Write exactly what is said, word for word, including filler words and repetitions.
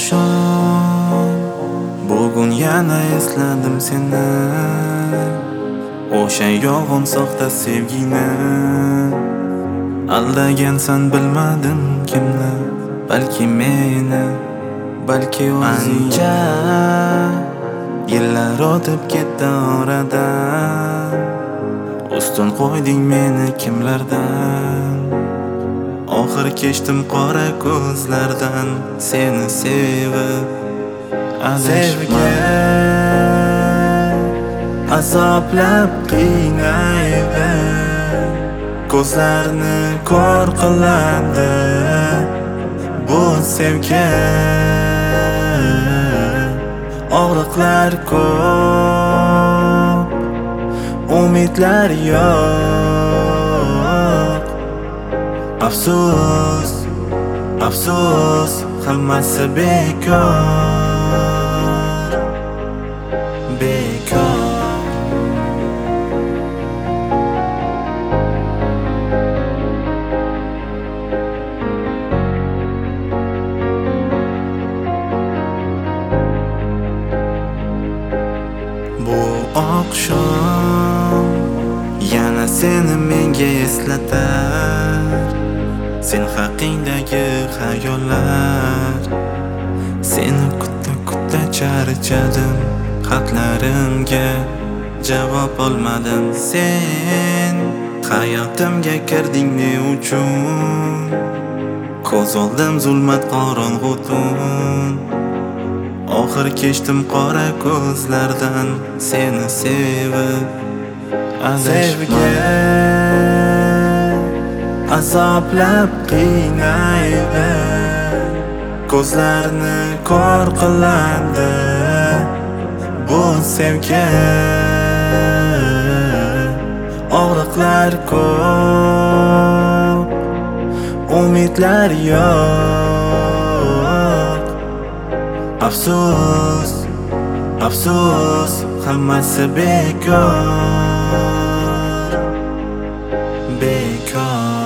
oqshom bugun yana esladim seni, o'sha yolg'on soxta sevgini. Aldagansan bilmadim kimni, balki meni, balki o'zing. Ancha yillar o'tib ketdi oradan, ustun qo'yding meni kimlardan. Oxir kechdim qora ko'zlardan, seni sevib sevgan azoblab qiynaydi, ko'zlarni ko'r qiladi bu sevgi. Og'riqlar ko'p, umidlar yo'q. Afsus, afsus, hammasi bekor, bekor. Bu oqshom yana seni menga eslatar, sen haqingdagi xayollar. Seni kutta kutta charchadim, xatlarimga javob olmadim. Sen hayotimga kirding ne uchun? Ko'z oldim zulmat qorong'u tun. Oxir kechdim qora ko'zlardan, seni sevib sevgan azoblab qiynaydi, ko'zlarni ko'r qiladi bu sevgi. Og'riqlar ko'p, umidlar yo'q. Afsus, afsus, hammasi bekor, bekor.